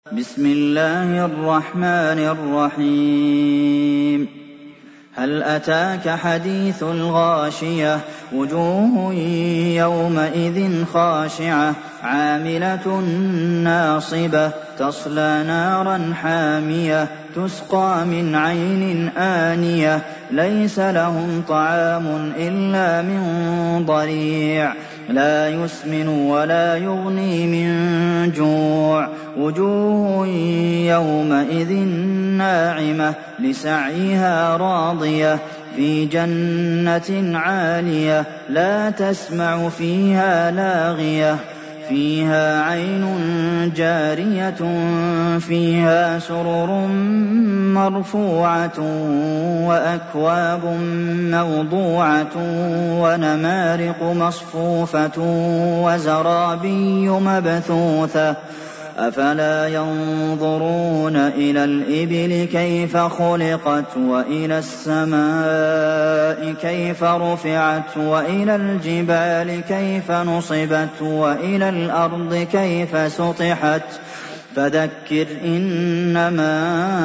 بسم الله الرحمن الرحيم هل أتاك حديث الغاشية وجوه يومئذ خاشعة عاملة ناصبة تصلى نارا حامية تسقى من عين آنية ليس لهم طعام إلا من ضريع لا يسمن ولا يغني من جوع وجوه يومئذ ناعمة لسعيها راضية في جنة عالية لا تسمع فيها لاغية فيها عين جارية فيها سرر مرفوعة وأكواب موضوعة ونمارق مصفوفة وزرابي مبثوثة أفلا ينظرون إلى الإبل كيف خلقت وإلى السماء كيف رفعت وإلى الجبال كيف نصبت وإلى الأرض كيف سطحت فذكر إنما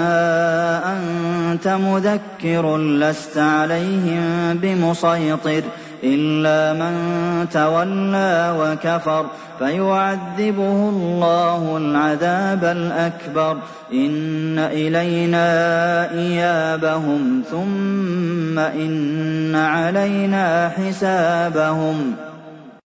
أنت مذكر لست عليهم بمسيطر إلا من تولى وكفر فيعذبه الله العذاب الأكبر إن إلينا إيابهم ثم إن علينا حسابهم